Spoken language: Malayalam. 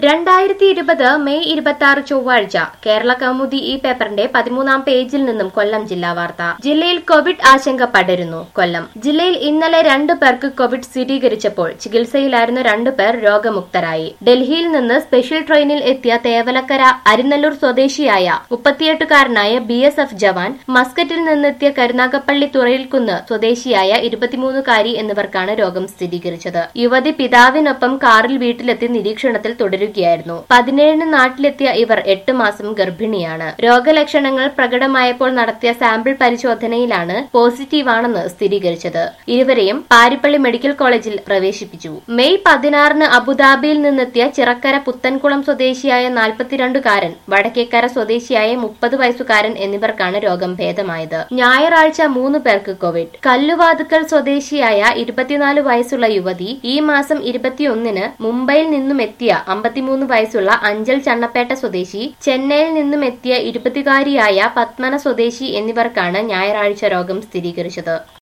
2020 മെയ് 26 ചൊവ്വാഴ്ച കേരള കൗമുദി ഈ പേപ്പറിന്റെ 13-ാം പേജിൽ നിന്നും കൊല്ലം ജില്ലാ വാർത്ത. ജില്ലയിൽ കോവിഡ് ആശങ്ക പടരുന്നു. കൊല്ലം ജില്ലയിൽ ഇന്നലെ 2 പേർക്ക് കോവിഡ് സ്ഥിരീകരിച്ചപ്പോൾ ചികിത്സയിലായിരുന്ന 2 പേർ രോഗമുക്തരായി. ഡൽഹിയിൽ നിന്ന് സ്പെഷ്യൽ ട്രെയിനിൽ എത്തിയ തേവലക്കര അരിനല്ലൂർ സ്വദേശിയായ 38-കാരനായ BSF ജവാൻ, മസ്കറ്റിൽ നിന്നെത്തിയ കരുനാഗപ്പള്ളി തുറയിൽക്കുന്ന് സ്വദേശിയായ 23-കാരി എന്നിവർക്കാണ് രോഗം സ്ഥിരീകരിച്ചത്. യുവതി പിതാവിനൊപ്പം കാറിൽ വീട്ടിലെത്തി നിരീക്ഷണത്തിൽ തുടരുകയായിരുന്നു. 17 നാട്ടിലെത്തിയ ഇവർ 8 മാസം ഗർഭിണിയാണ്. രോഗലക്ഷണങ്ങൾ പ്രകടമായപ്പോൾ നടത്തിയ സാമ്പിൾ പരിശോധനയിലാണ് പോസിറ്റീവാണെന്ന് സ്ഥിരീകരിച്ചത്. ഇരുവരെയും പാരിപ്പള്ളി മെഡിക്കൽ കോളേജിൽ പ്രവേശിപ്പിച്ചു. മെയ് 16 അബുദാബിയിൽ നിന്നെത്തിയ ചിറക്കര പുത്തൻകുളം സ്വദേശിയായ 42-കാരൻ, വടക്കേക്കര സ്വദേശിയായ 30 വയസ്സുകാരൻ എന്നിവർക്കാണ് രോഗം ഭേദമായത്. ഞായറാഴ്ച 3 പേർക്ക് കോവിഡ്. കല്ലുവാതുക്കൽ സ്വദേശിയായ 24 വയസ്സുള്ള യുവതി ഈ മാസം 21-ന് മുംബൈയിൽ നിന്നും എത്തിയ 53 വയസ്സുള്ള അഞ്ചൽ ചണ്ണപ്പേട്ട സ്വദേശി, ചെന്നൈയിൽ നിന്നും എത്തിയ 20-കാരിയായ പത്മന സ്വദേശി എന്നിവർക്കാണ് ഞായറാഴ്ച രോഗം സ്ഥിരീകരിച്ചത്.